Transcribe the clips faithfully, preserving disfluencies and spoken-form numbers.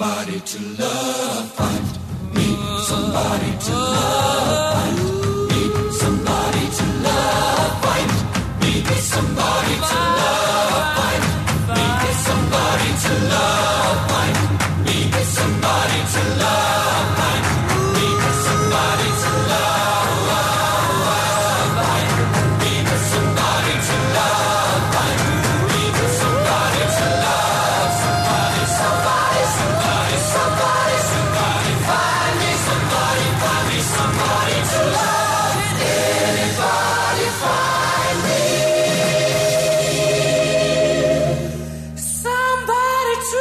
somebody to love. Find me somebody to love. Find me somebody to love. Find me somebody to love. Find me somebody to love. Find me somebody to love. Find me somebody to love. Find me somebody to love. Find me somebody to love. Somebody, somebody, somebody, somebody, somebody. Find me somebody, find me somebody to love. Anybody find me somebody to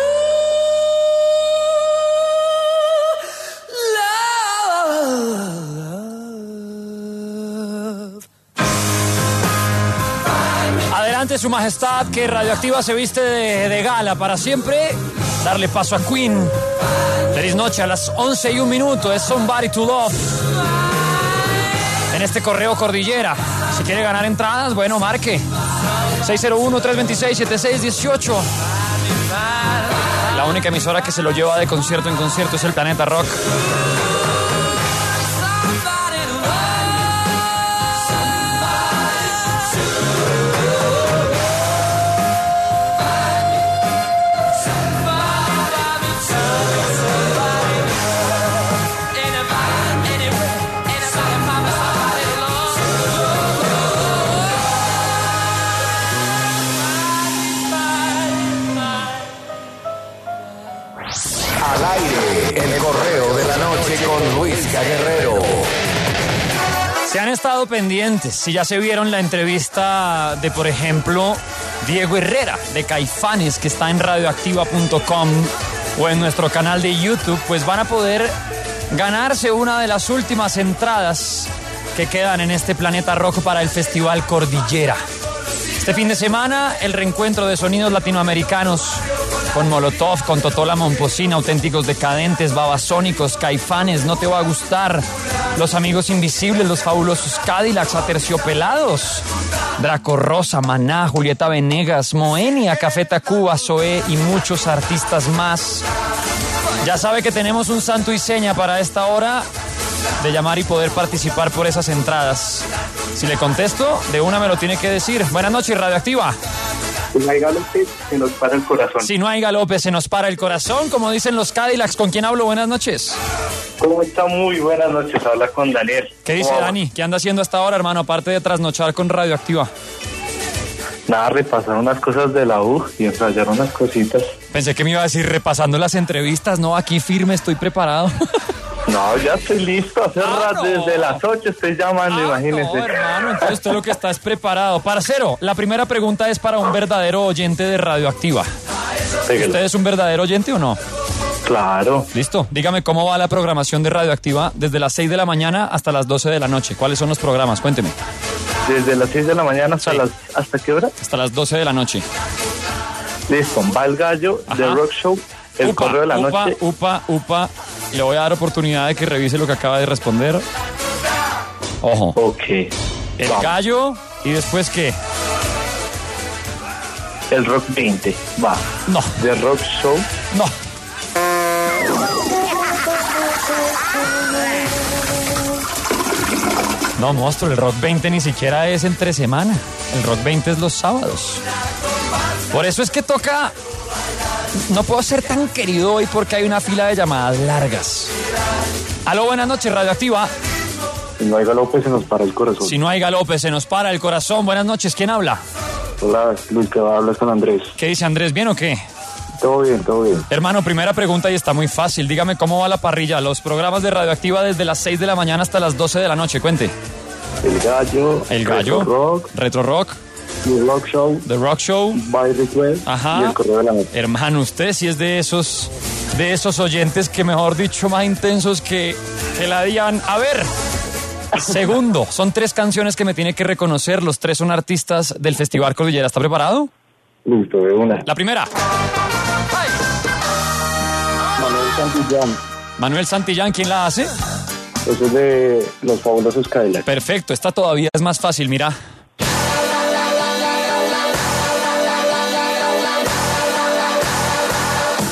love. Adelante, Su Majestad, que Radioactiva se viste de, de gala para siempre. Darle paso a Queen. Feliz noche a las once y un minuto. Es Somebody to Love. En este correo Cordillera. Si quiere ganar entradas, bueno, marque. seis cero uno, tres dos seis, siete seis uno ocho. La única emisora que se lo lleva de concierto en concierto es el Planeta Rock. Al aire, el correo de la noche con Luisca Guerrero. Se han estado pendientes, si ya se vieron la entrevista de, por ejemplo, Diego Herrera de Caifanes, que está en radioactiva punto com o en nuestro canal de YouTube, pues van a poder ganarse una de las últimas entradas que quedan en este Planeta Rock para el Festival Cordillera. Este fin de semana, el reencuentro de sonidos latinoamericanos con Molotov, con Totola Momposina, Auténticos Decadentes, Babasónicos, Caifanes, No Te Va a Gustar, Los Amigos Invisibles, Los Fabulosos Cadillacs, Aterciopelados, Draco Rosa, Maná, Julieta Venegas, Moenia, Café Tacuba, Zoé y muchos artistas más. Ya sabe que tenemos un santo y seña para esta hora de llamar y poder participar por esas entradas. Si le contesto, de una me lo tiene que decir. Buenas noches, Radioactiva. Si no hay galope, se nos para el corazón. Si no hay galope, se nos para el corazón, como dicen los Cadillacs. ¿Con quién hablo? Buenas noches. ¿Cómo está? Muy buenas noches. Habla con Daniel. ¿Qué dice Dani? ¿Qué anda haciendo hasta ahora, hermano? Aparte de trasnochar con Radioactiva. Nada, repasar unas cosas de la U y ensayar unas cositas. Pensé que me iba a decir repasando las entrevistas. No, aquí firme, estoy preparado. No, ya estoy listo. Hace Ah, rato, no. desde las ocho estoy llamando, Ah, imagínese. no, hermano, entonces usted lo que está es preparado. Parcero, la primera pregunta es para un verdadero oyente de Radioactiva. Pégale. ¿Usted es un verdadero oyente o no? Claro. Listo, dígame cómo va la programación de Radioactiva desde las seis de la mañana hasta las doce de la noche. ¿Cuáles son los programas? Cuénteme. Desde las seis de la mañana hasta Sí. las... ¿Hasta qué hora? Hasta las doce de la noche. Listo. Va el gallo, Ajá. The Rock Show, el upa, correo de la upa, noche. Upa, upa, Le voy a dar oportunidad de que revise lo que acaba de responder. Ojo. Ok. El Vamos. gallo y después ¿qué? El Rock veinte. Va. No, The Rock Show. no. No, monstruo, el Rock veinte ni siquiera es entre semana. El Rock veinte es los sábados. Por eso es que toca... No puedo ser tan querido hoy porque hay una fila de llamadas largas. Aló, buenas noches, Radioactiva. Si no hay galope, se nos para el corazón. Si no hay galope, se nos para el corazón. Buenas noches, ¿quién habla? Hola, Luis, que hablas con Andrés. ¿Qué dice Andrés? ¿Bien o qué? Todo bien, todo bien. Hermano, primera pregunta y está muy fácil. Dígame cómo va la parrilla. Los programas de Radioactiva desde las seis de la mañana hasta las doce de la noche. Cuente. El gallo. El gallo. Retro Rock. Retro Rock. The Rock Show. The Rock Show. By Request. Ajá. Y el correo de la noche. Hermano, usted sí es de esos, de esos oyentes que, mejor dicho, más intensos que, que la digan. A ver. Segundo, son tres canciones que me tiene que reconocer. Los tres son artistas del Festival Cordillera. ¿Está preparado? Listo, de una. La primera. Ay. Manuel Santillán. Manuel Santillán, ¿quién la hace? Eso es de Los Fabulosos Cadillacs. Perfecto, esta todavía es más fácil, mira.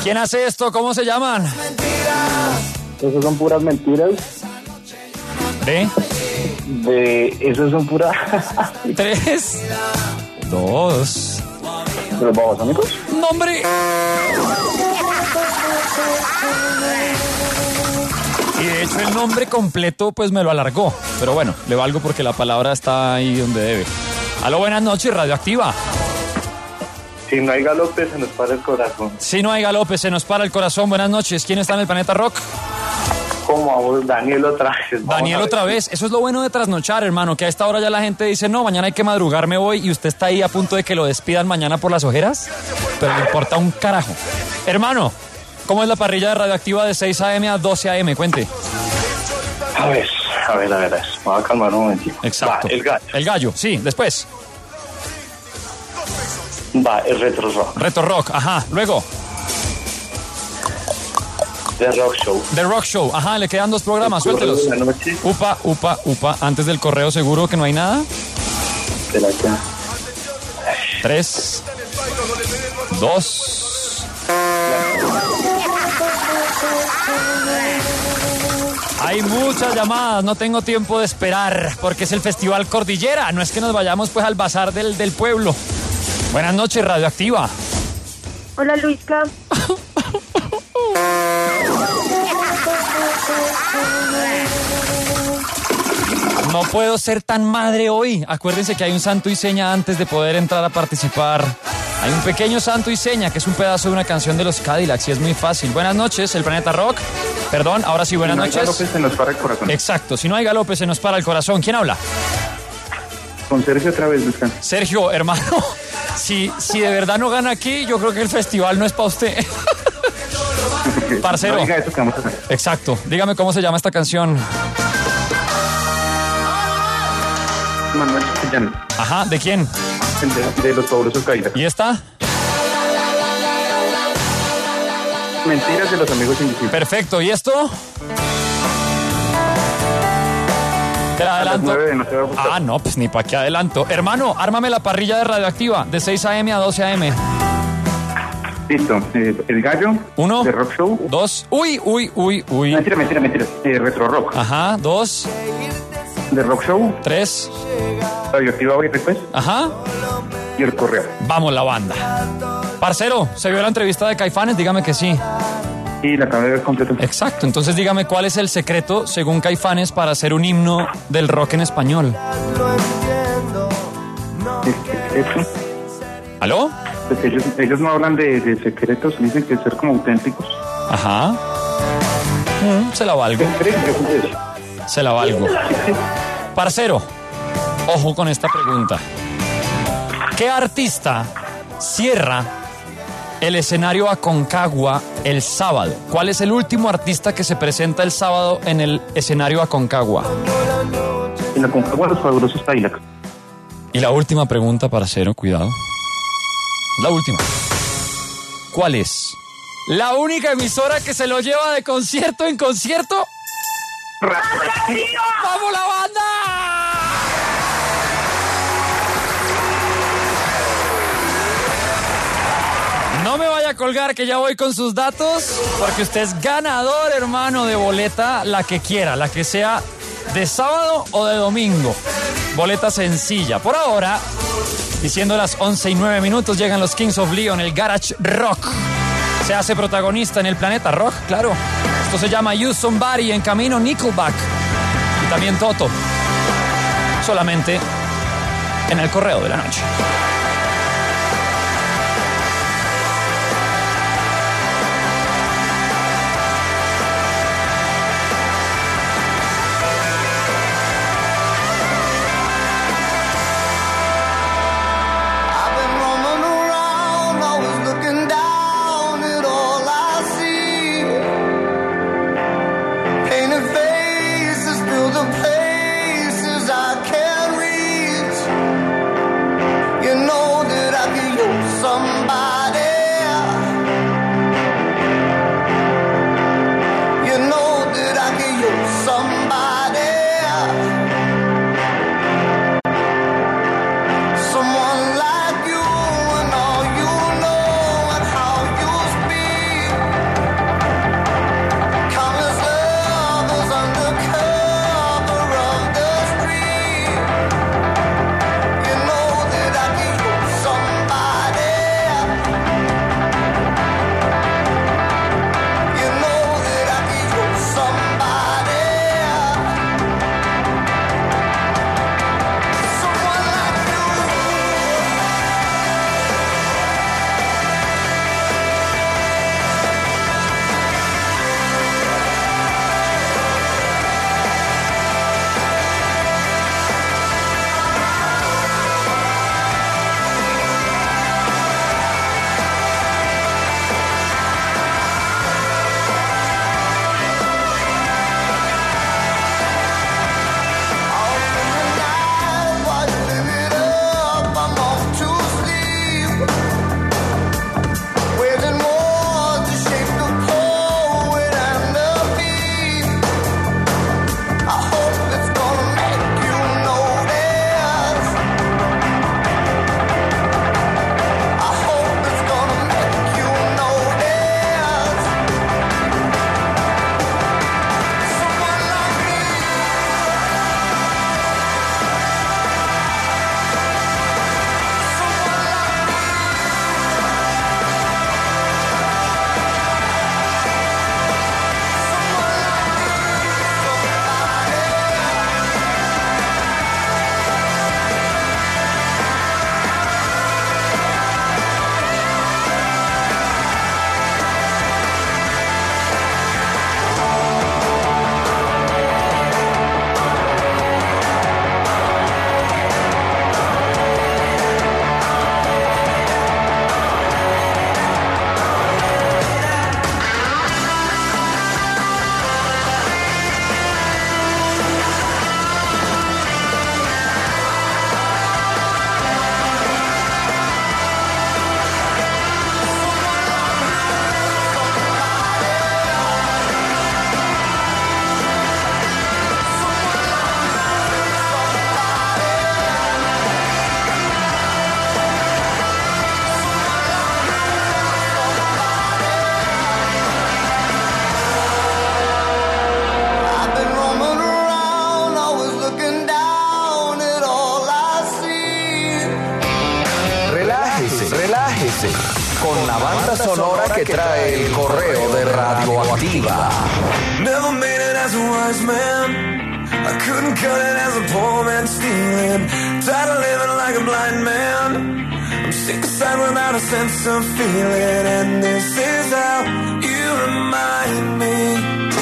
¿Quién hace esto? ¿Cómo se llaman? Esos son puras mentiras. ¿De? De... Esos son puras... Tres. Dos. ¿De los babasónicos? ¡Nombre! Y de hecho el nombre completo pues me lo alargó. Pero bueno, le valgo porque la palabra está ahí donde debe. Aló, buenas noches, Radioactiva. Si no hay galope, se nos para el corazón. Si no hay galope, se nos para el corazón. Buenas noches. ¿Quién está en el Planeta Rock? ¿Cómo vamos? Daniel otra vez. Vamos Daniel otra vez. Eso es lo bueno de trasnochar, hermano, que a esta hora ya la gente dice, no, mañana hay que madrugar, me voy, y usted está ahí a punto de que lo despidan mañana por las ojeras, pero le importa un carajo. Hermano, ¿cómo es la parrilla de Radioactiva de seis a.m. a doce a.m.? Cuente. A ver, a ver, a ver. Vamos a calmar un momentito. Exacto. Va, el gallo. El gallo, sí, después. Va, el retro rock. Retro Rock, ajá. Luego, The Rock Show. The Rock Show, ajá, le quedan dos programas, suéltelos. De la noche. Upa, upa, upa. Antes del correo, seguro que no hay nada. De la que... Tres, dos. Hay muchas llamadas, no tengo tiempo de esperar, porque es el Festival Cordillera. No es que nos vayamos pues al bazar del, del pueblo. Buenas noches, Radioactiva. Hola, Luisca. No puedo ser tan madre hoy. Acuérdense que hay un santo y seña antes de poder entrar a participar. Hay un pequeño santo y seña que es un pedazo de una canción de los Cadillacs y es muy fácil. Buenas noches, el Planeta Rock. Perdón, ahora sí, buenas Si no hay noches. galope, se nos para el corazón. Exacto, si no hay galope se nos para el corazón. ¿Quién habla? Con Sergio otra vez, Luisca. Sergio, hermano, si, si de verdad no gana aquí, yo creo que el festival no es para usted. Parcero. No diga eso que vamos a hacer. Exacto, dígame cómo se llama esta canción. Manuel Castellano, Ajá, ¿de quién? el de, de los fabulosos Cadillacs. ¿Y esta? Mentiras de los amigos invisibles. Perfecto, ¿y esto? Te la A las adelanto. nueve no te va a gustar. Ah, no, pues ni para qué adelanto. Hermano, ármame la parrilla de Radioactiva de seis a.m. a doce a.m. Listo. Eh, el gallo. Uno. The Rock Show. Dos. Uy, uy, uy, uy. Mentira, mentira, mentira. Eh, retro Rock. Ajá, dos. The Rock Show. Tres. Radioactiva hoy después. Ajá. Y el correo. Vamos, la banda. Parcero, ¿se vio la entrevista de Caifanes? Dígame que sí. Y la acabé de ver completo. Exacto, entonces dígame cuál es el secreto, según Caifanes, para hacer un himno del rock en español. Eso. ¿Aló? Pues ellos, ellos no hablan de, de secretos, dicen que ser como auténticos. Ajá. Mm, se la valgo, se la valgo. Parcero, ojo con esta pregunta. ¿Qué artista cierra el escenario Aconcagua el sábado? ¿Cuál es el último artista que se presenta el sábado en el escenario Aconcagua? En la Concagua los fabulosos Cadillacs. Y la última pregunta, parcero, cuidado. La última. ¿Cuál es la única emisora que se lo lleva de concierto en concierto? ¡Vamos, la banda! No me vaya a colgar que ya voy con sus datos, porque usted es ganador, hermano, de boleta, la que quiera, la que sea de sábado o de domingo. Boleta sencilla. Por ahora, diciendo las once y nueve minutos, llegan los Kings of Leon, el Garage Rock. Se hace protagonista en el Planeta Rock, claro. Esto se llama You Somebody, en camino Nickelback. Y también Toto. Solamente en el correo de la noche. You know once, con la banda sonora que trae el correo de Radioactiva. Never made it as a wise man. I couldn't cut it as a poor man stealing. Tired of living like a blind man. I'm sick aside without a sense of feeling. And this is how you remind me.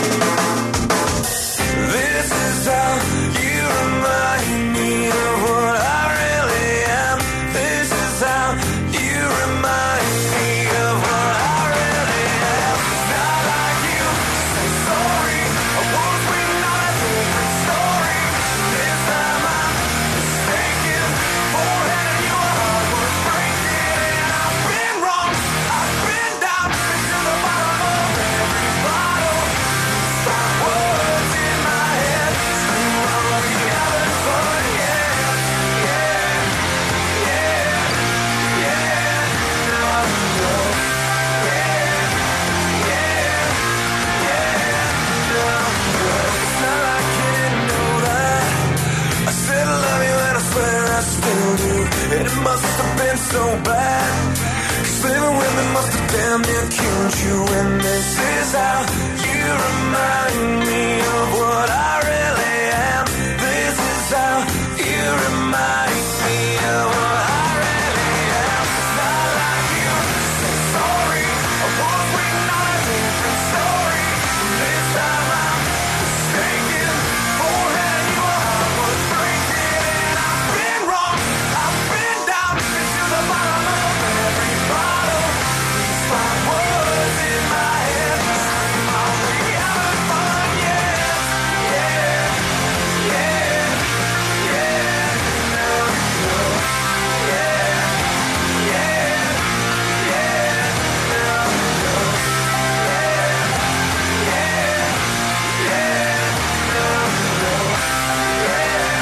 This is how you remind me of what I really am. This is how you remind me of what I really am. Not like you say sorry. I was waiting on a different story. This time I'm mistaken. Forehead and your heart was breaking. And I've been wrong. I've been down. Been to the bottom of every bottle. Stop words in my head. Scream while we having fun. Yeah, yeah, yeah, yeah. Now I know. Yeah, yeah, yeah. Now I know. It's not like you didn't know that. I said I love you and I swear I still do. And it must have been so bad. 'Cause living with me must have damn near killed you. And this is how you remind me of what I really am. This is how you remind me of what I really am. It's not like you say sorry. I was waiting on a different story. This time I'm mistaken. Forehead and your heart was breaking. And I've been wrong. I've been down. Been to the bottom of every bottle. These five words in my head. Scream while we having fun. Yeah, yeah, yeah, yeah. Now I know. Yeah, yeah, yeah. Now I know. Yeah, yeah, yeah. Now I know. Yeah,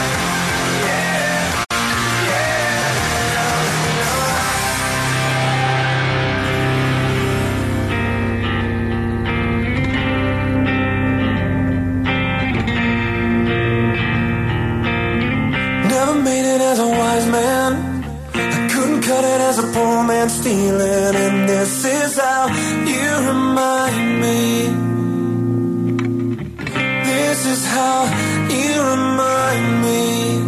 yeah, yeah. Now I know. Never made it as a wise man. I couldn't cut it as a poor man stealing. And this is how you remind me. This is how you remind me.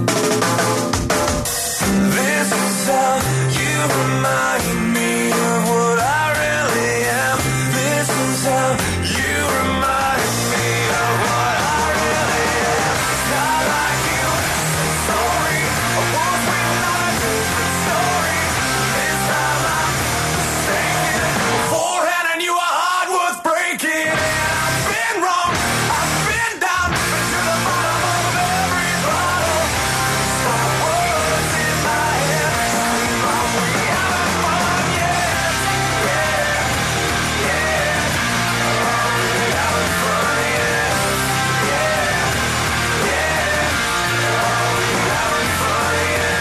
This is how you remind me of what I really am. This is how you remind me of what I really am. It's not like you say sorry. I was waiting on a different story. This time I'm mistaken. Forehead and your heart was breaking. And I've been wrong. I've been down. Been to the bottom of every bottle. Stop words in my head. Scream while we having fun. Yeah, yeah, yeah. While we having fun. Yeah, yeah, yeah. While we having fun. Yeah,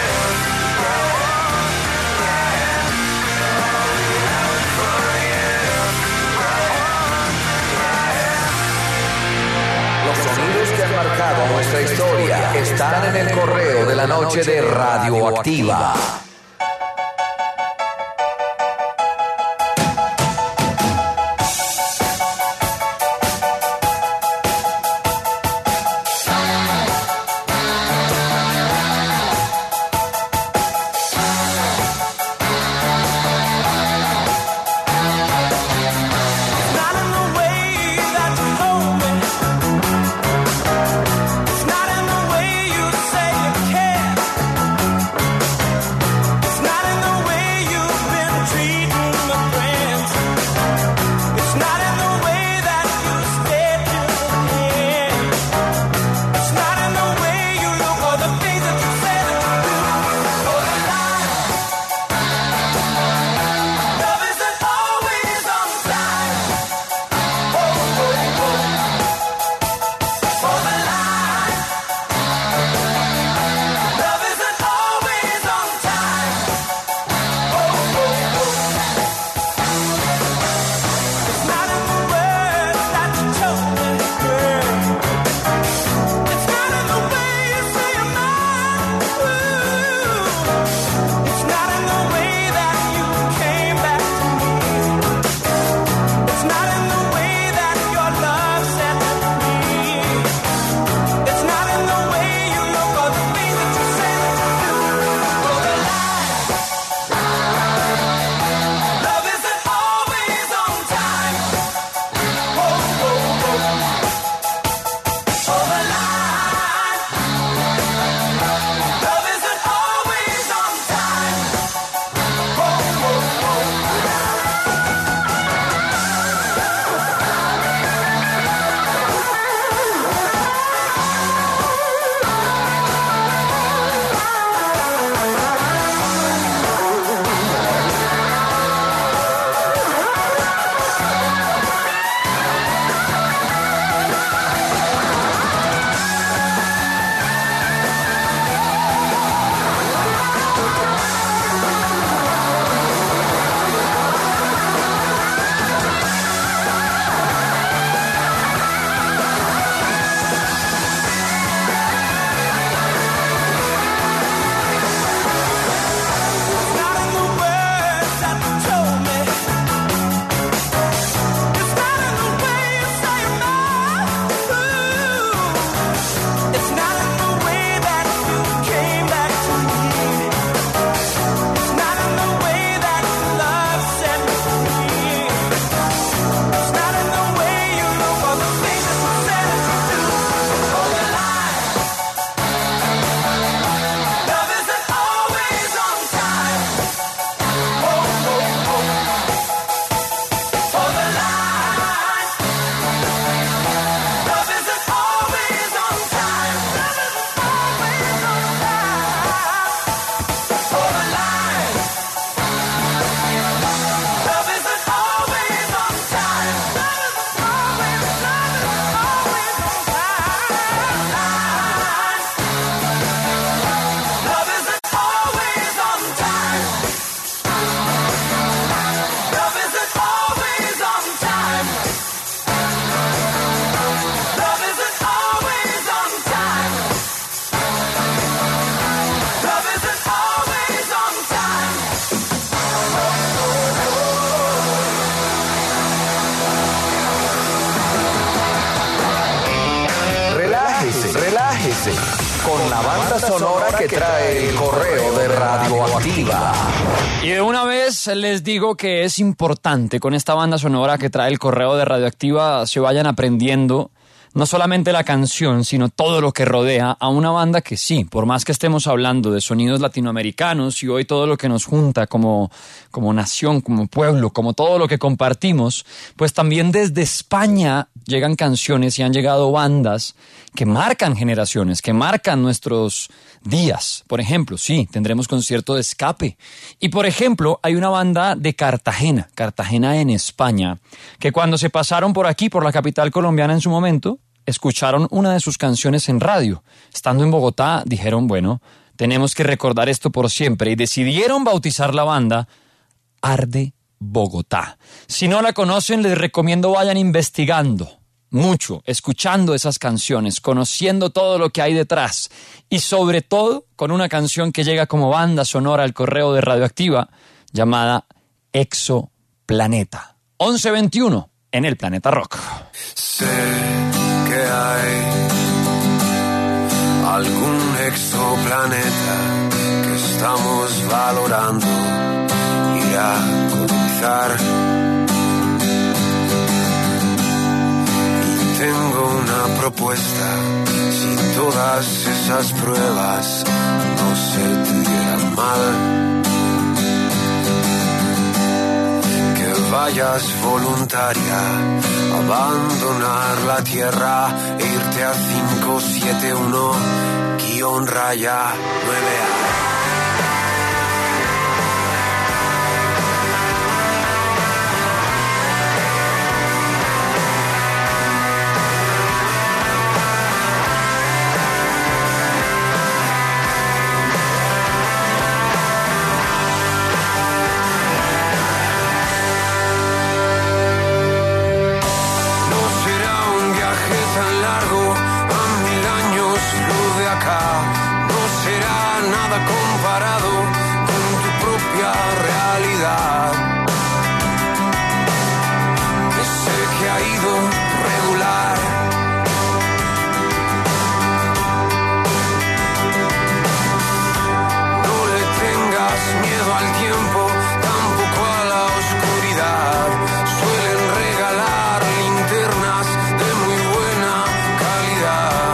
Los sonidos que han marcado nuestra historia están en el correo de la noche de Radioactiva. Not in the way that you hold me. It's not in the way you say you care. avance con la banda sonora que trae el correo de Radioactiva. Y de una vez les digo que es importante con esta banda sonora que trae el correo de Radioactiva se vayan aprendiendo no solamente la canción, sino todo lo que rodea a una banda que sí, por más que estemos hablando de sonidos latinoamericanos y hoy todo lo que nos junta como, como nación, como pueblo, como todo lo que compartimos, pues también desde España llegan canciones y han llegado bandas que marcan generaciones, que marcan nuestros días. Por ejemplo, sí, tendremos concierto de Escape. Y por ejemplo, hay una banda de Cartagena, Cartagena en España, que cuando se pasaron por aquí, por la capital colombiana en su momento, escucharon una de sus canciones en radio. Estando en Bogotá, dijeron, bueno, tenemos que recordar esto por siempre, y decidieron bautizar la banda Arde Bogotá. Si no la conocen, les recomiendo vayan investigando mucho, escuchando esas canciones, conociendo todo lo que hay detrás y sobre todo con una canción que llega como banda sonora al correo de Radioactiva llamada Exoplaneta. once veintiuno en el Planeta Rock. Sé que hay algún exoplaneta que estamos valorando ir a colonizar. Y tengo una propuesta: si todas esas pruebas no se te dieran mal, vayas voluntaria a abandonar la tierra e irte a cinco siete uno guión raya nueve A. Comparado con tu propia realidad, que sé que ha ido regular. No le tengas miedo al tiempo, tampoco a la oscuridad. Suelen regalar linternas de muy buena calidad.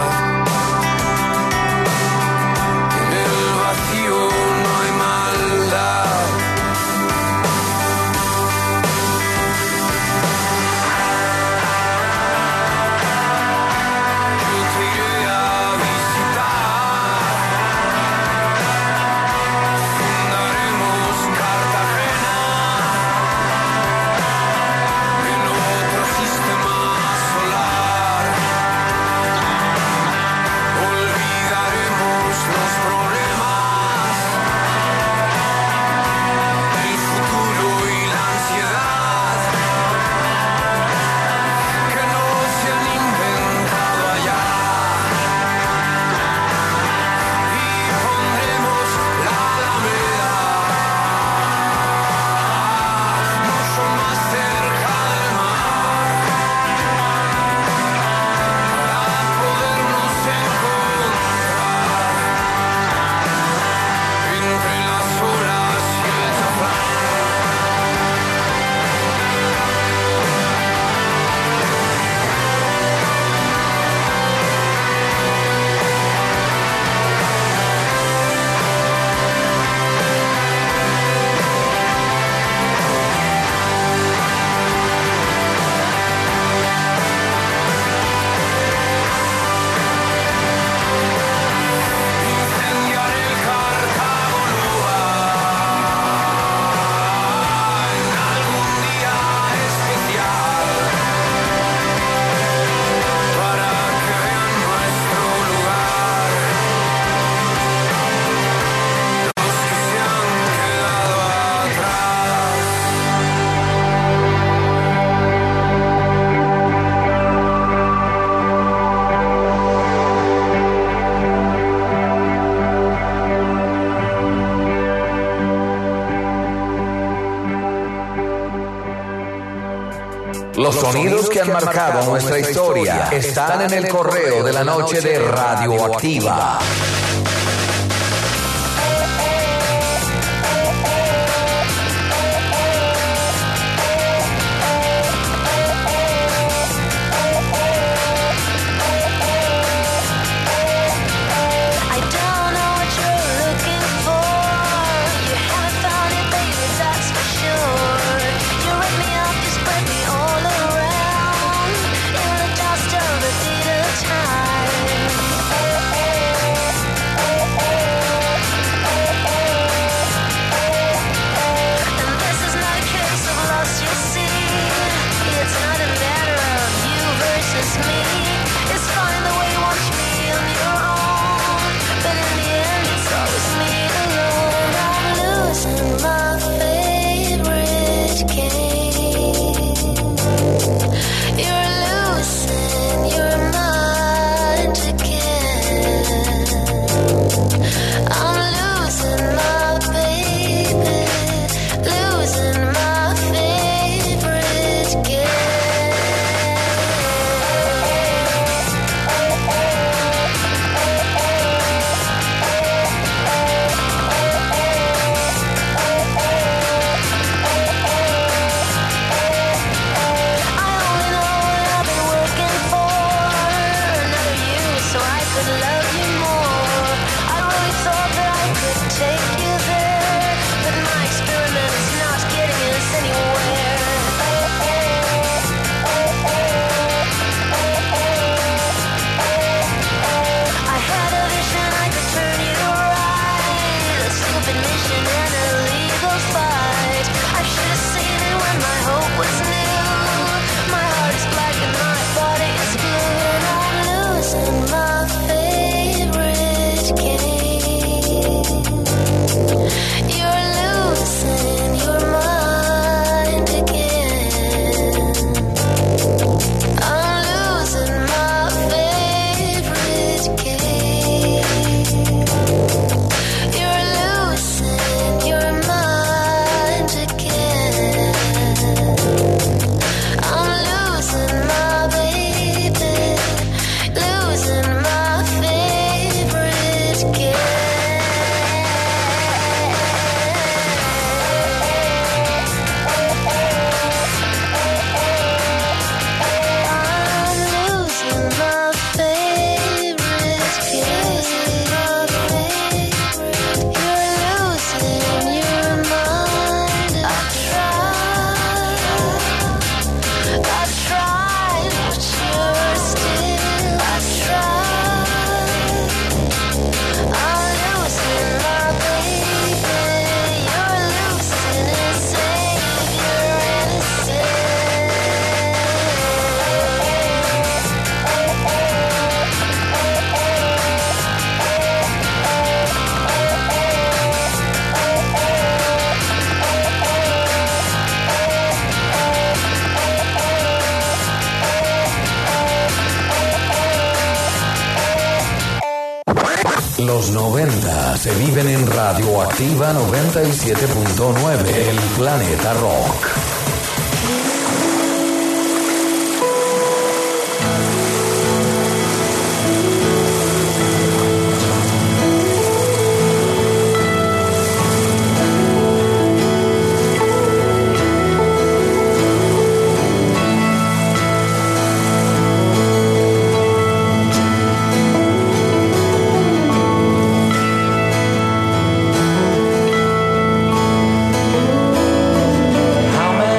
Los sonidos que han marcado nuestra historia están en el correo de la noche de Radioactiva. Los noventa se viven en Radioactiva noventa y siete punto nueve, el planeta rock. How many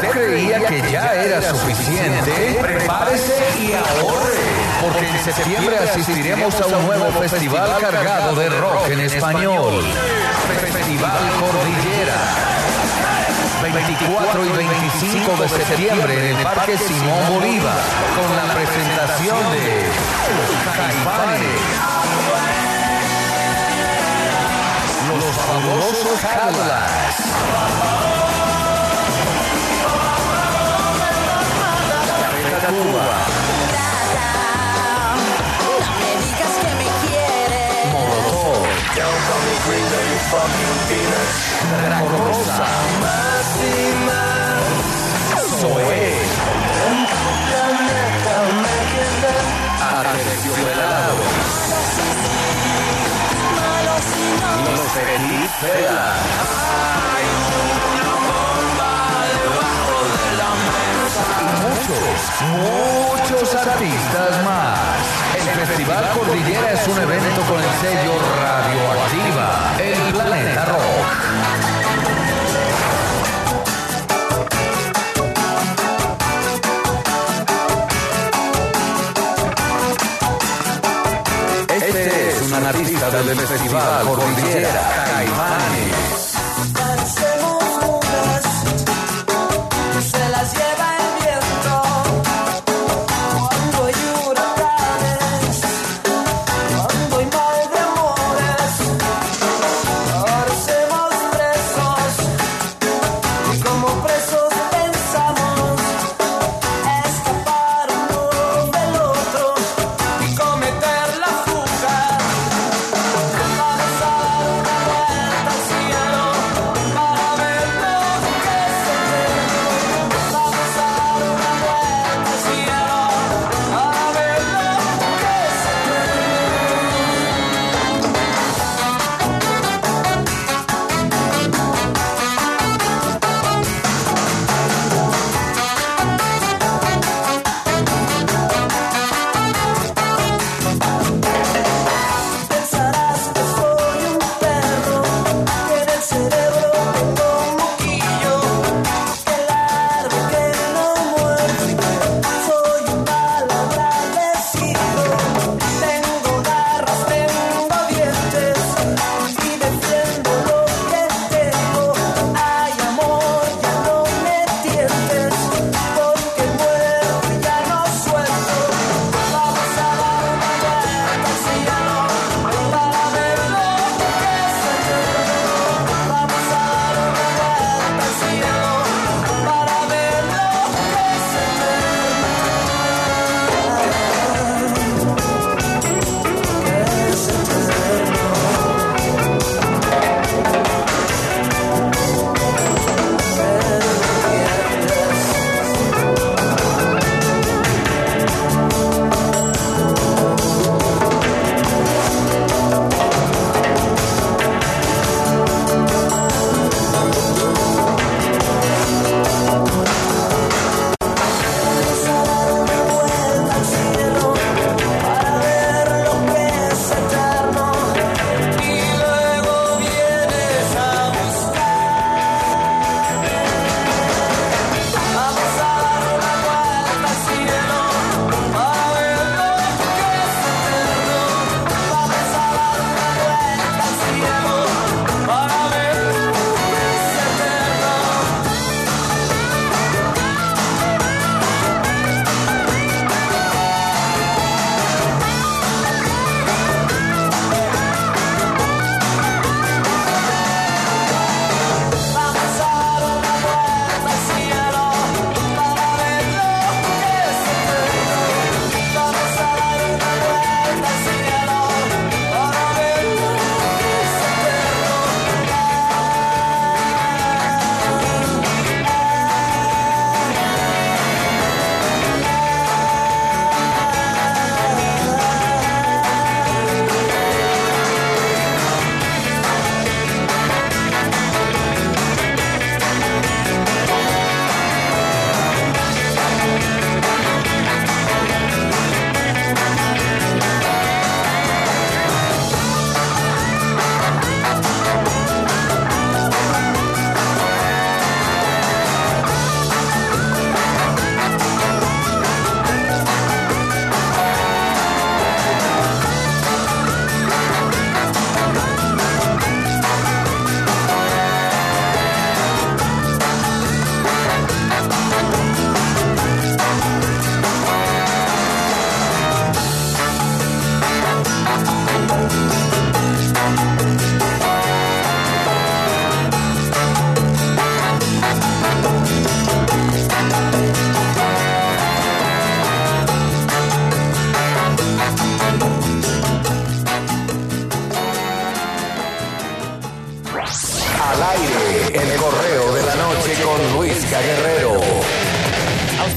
creía que ya era suficiente, prepárese y ahorre, porque en septiembre asistiremos a un nuevo festival cargado de rock en español. Festival Cordillera. veinticuatro y veinticinco de septiembre en el Parque Simón Bolívar, con la presentación de Caifanes, Los Fabulosos Cadillacs, Café Tacuba, Molotov, Draco Rosa, Zoé, Aterciopelado, Los Feliz Vela, y muchos, muchos artistas más. El Festival Cordillera es un evento con el sello Radioactiva, el Planeta Rock. Este es un artista del Festival Cordillera, Caifanes. Se las lleva el viento cuando hay huracanes, cuando hay mal de amores. Parecemos presos y como presos pensamos escapar uno del otro y cometer la fuga. Vamos a dar una vuelta al cielo.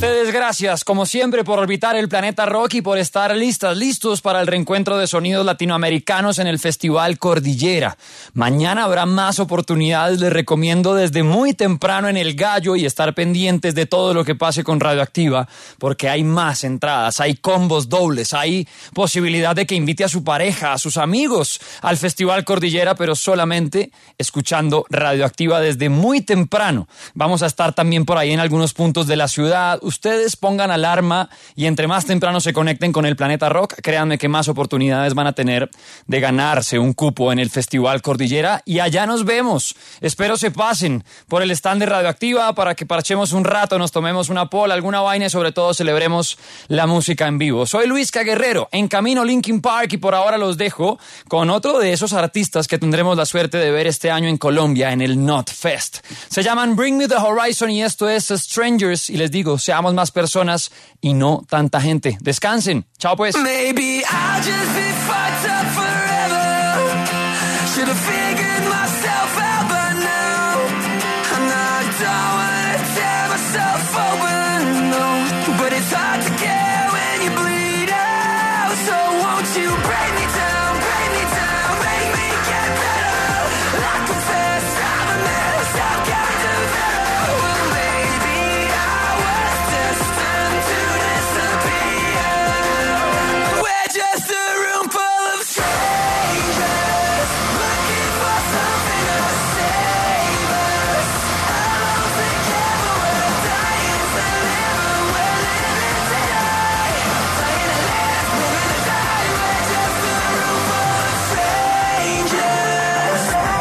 ustedes gracias, como siempre, por orbitar el planeta rock y por estar listas, listos para el reencuentro de sonidos latinoamericanos en el Festival Cordillera. Mañana habrá más oportunidades, les recomiendo desde muy temprano en El Gallo y estar pendientes de todo lo que pase con Radioactiva, porque hay más entradas, hay combos dobles, hay posibilidad de que invite a su pareja, a sus amigos al Festival Cordillera, pero solamente escuchando Radioactiva desde muy temprano. Vamos a estar también por ahí en algunos puntos de la ciudad. Ustedes pongan alarma y entre más temprano se conecten con el Planeta Rock, créanme que más oportunidades van a tener de ganarse un cupo en el Festival Cordillera y allá nos vemos. Espero se pasen por el stand de Radioactiva para que parchemos un rato, nos tomemos una pola, alguna vaina y sobre todo celebremos la música en vivo. Soy Luisca Guerrero, en camino Linkin Park y por ahora los dejo con otro de esos artistas que tendremos la suerte de ver este año en Colombia en el Not Fest. Se llaman Bring Me the Horizon y esto es Strangers y les digo, seamos más personas y no tanta gente. Descansen. Chao pues. Maybe I'll just be fucked up forever. Should have figured myself out by now. And I don't wanna tear myself open, no. But it's hard to get when you bleed out. So won't you break me down, break me down, make me get better. I confess I'm a mess, I've got to better. Well, maybe I was destined to disappear. We're just a room full of strangers, looking for something to save us. Alone together, we're dying to live, we're living today. Dying to live, living to die. We're just a room full of strangers.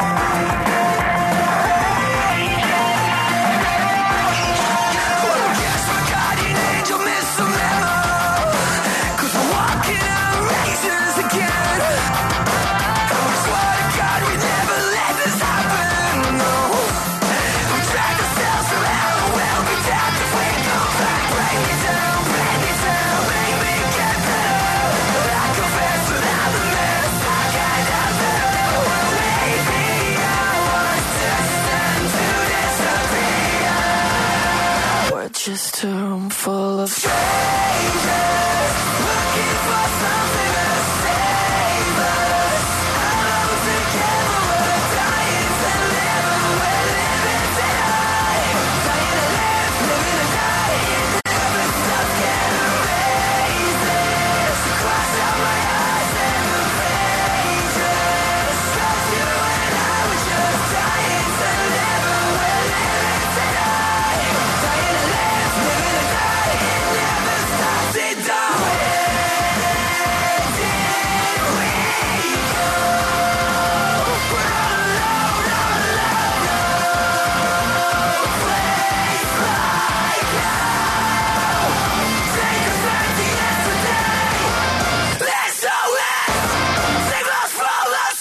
Well, guess my guardian angel missed the memo, 'cause we're walking on razors again. I swear to God we never let this happen, no. We dragged ourselves around, we'll be down if we go back. Break me down, break me down, make me get better. I confess that I'm a mess, I kind of better. Well, maybe I was destined to disappear. We're just a room full of strangers, looking for something to save us. Alone together, we're dying to live, we're living today. Dying to live, living to die. It never stops, can't erase this. Cross out my eyes and the pages. 'Cause you and I were just dying to live, we're living today. Dying to live, living to die. It never stops, it don't. Where did we go? We're all alone, all alone, no place like now. Take us back to yesterday. Let's go left, save us from us.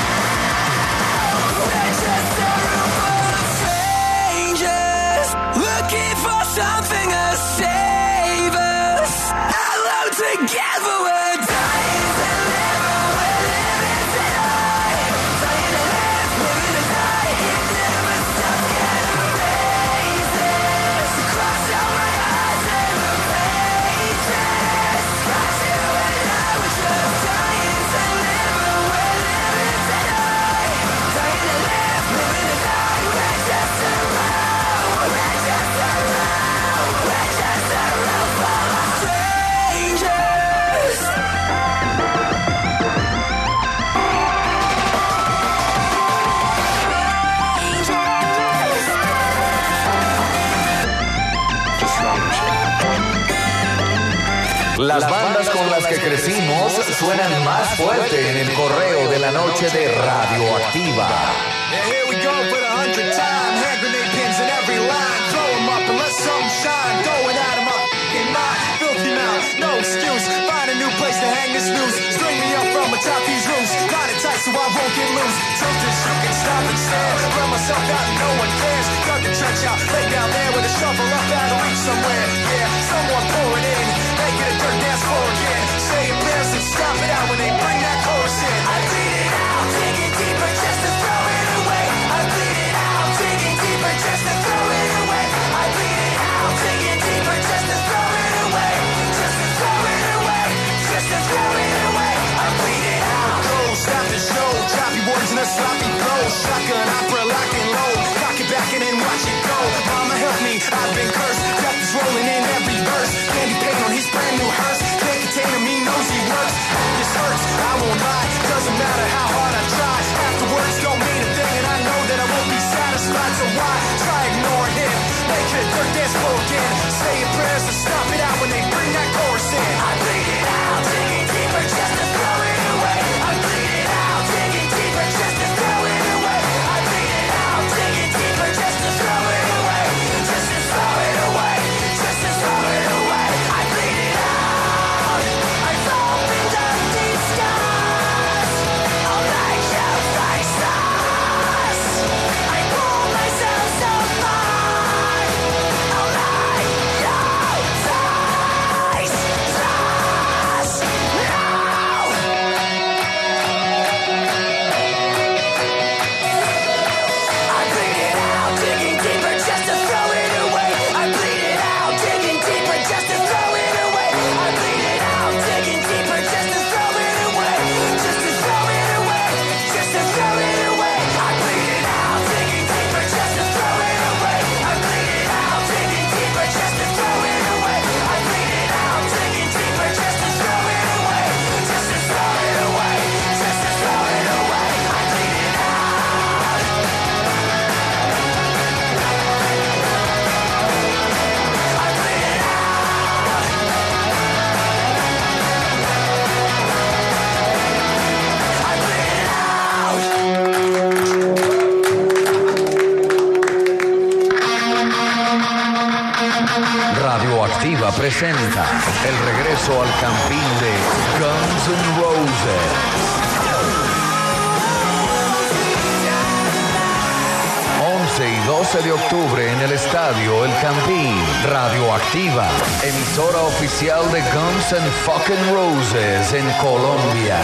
We're just a room full of strangers, looking for something to save us. Alone together, we're dying to live, we're living today. Dying to live, living to die. It never stops, can't erase this. Cross out my eyes and the pages. 'Cause you and I were just dying to live, we're living today. Dying to live, living to die. We're just around, we're just around, we're just a room full of strangers. Las bandas con las que crecimos suenan más fuerte en el correo de la noche de Radioactiva. Yeah, here we go for the hundredth time. Hand grenade pins in every line. Throw 'em up and let some shine. Throwing at 'em up in mind. Filthy mouth, no excuse. Find a new place to hang this news. String me up from atop these roofs. Line it tight so I won't get loose. Tilted, you can stop and stare. Run myself out and no one cares. Dug the trench out, lay down there with a shovel up out of reach somewhere. Yeah, someone pour it in. Make it a dirt dance floor again. Say your prayers and stop it out when they bring that chorus in. I bleed it out, dig it deeper just to throw it away. I bleed it out, dig it deeper just to throw it away. I bleed it out, dig it deeper just to Radioactiva presenta el regreso al campín de Guns N' Roses. once y doce de octubre en el estadio El Campín. Radioactiva, emisora oficial de Guns N' Fucking Roses en Colombia.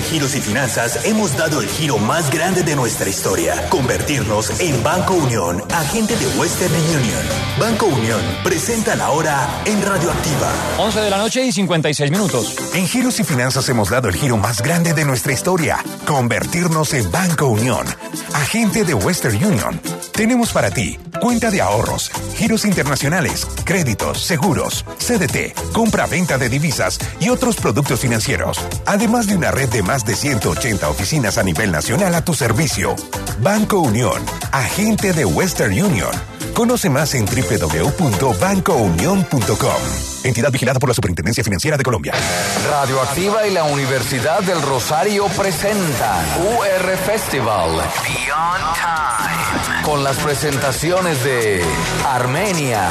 Giros y Finanzas hemos dado el giro más grande de nuestra historia. Convertirnos en Banco Unión, agente de Western Union. Banco Unión presenta la hora en Radioactiva. once de la noche y cincuenta y seis minutos. En Giros y Finanzas hemos dado el giro más grande de nuestra historia. Convertirnos en Banco Unión, agente de Western Union. Tenemos para ti cuenta de ahorros, giros internacionales, créditos, seguros, C D T, compra-venta de divisas y otros productos financieros. Además de una red de más de ciento ochenta oficinas a nivel nacional a tu servicio. Banco Unión, agente de Western Union. Conoce más en doble u doble u doble u punto banco unión punto com. Entidad vigilada por la Superintendencia Financiera de Colombia. Radioactiva y la Universidad del Rosario presentan U R Festival Beyond Time, con las presentaciones de Armenia,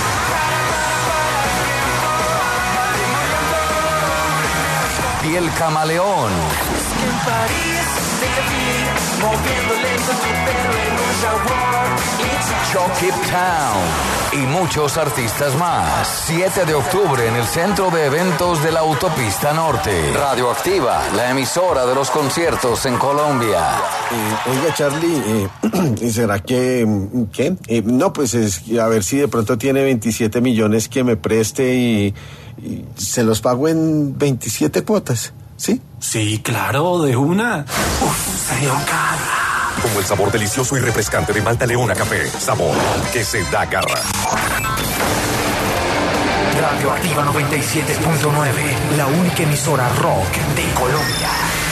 Piel Camaleón, Chucky Town y muchos artistas más. siete de octubre en el Centro de Eventos de la Autopista Norte. Radioactiva, la emisora de los conciertos en Colombia. Eh, oiga, Charlie, eh, ¿será que... qué? Eh, no, pues es, a ver si de pronto tiene veintisiete millones que me preste y, y se los pago en veintisiete cuotas, ¿sí? Sí, claro, de una. Uf, se dio cara. Como el sabor delicioso y refrescante de Malta Leona Café. Sabor que se da garra. Radioactiva noventa y siete punto nueve, la única emisora rock de Colombia.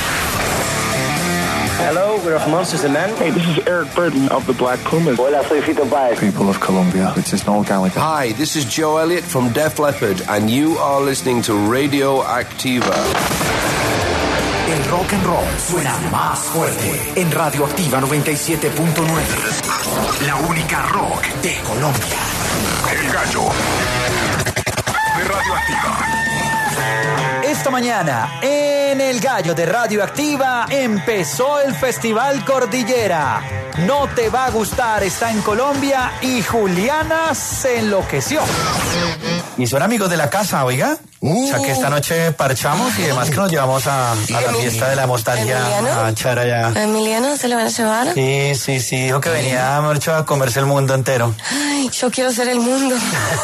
Hello, we're of Monsters and Men. Hey, this is Eric Burden of the Black Pumas. Hola, soy Fito Páez. People of Colombia, this is Noel Gallagher. Hi, this is Joe Elliott from Def Leppard, and you are listening to Radioactiva. El rock and roll suena más fuerte en Radioactiva noventa y siete punto nueve, la única rock de Colombia. El gallo de Radioactiva. Esta mañana, en El Gallo de Radioactiva, empezó el Festival Cordillera. No te va a gustar, está en Colombia y Juliana se enloqueció. ¿Y son amigos de la casa, oiga? Uh. O sea que esta noche parchamos y además que nos llevamos a, a la fiesta de la nostalgia. ¿Emiliano? A echar allá. ¿A Emiliano se lo van a llevar? Sí, sí, sí. Dijo que venía Marcho a comerse el mundo entero. Ay, yo quiero ser el mundo.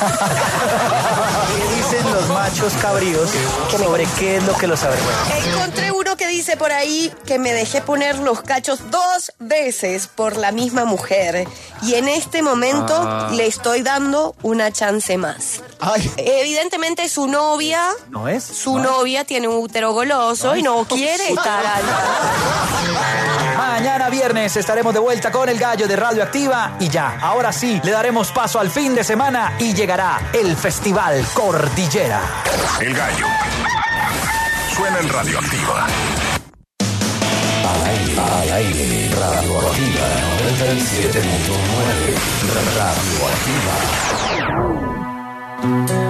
¿Qué dicen los machos cabríos sobre qué es lo que los avergüenza? Encontré uno que dice por ahí que me dejé poner los cachos dos veces por la misma mujer y en este momento ah. le estoy dando una chance más. Ay. Evidentemente su novia ¿No es? Su ¿No novia es? tiene un útero goloso ¿No y no quiere estar al... Mañana viernes estaremos de vuelta con El Gallo de Radioactiva y ya, ahora sí, le daremos paso al fin de semana y llegará el Festival Cordillera. El Gallo suena en Radioactiva. Al aire, al aire, Radioactiva noventa y siete punto nueve, Radioactiva.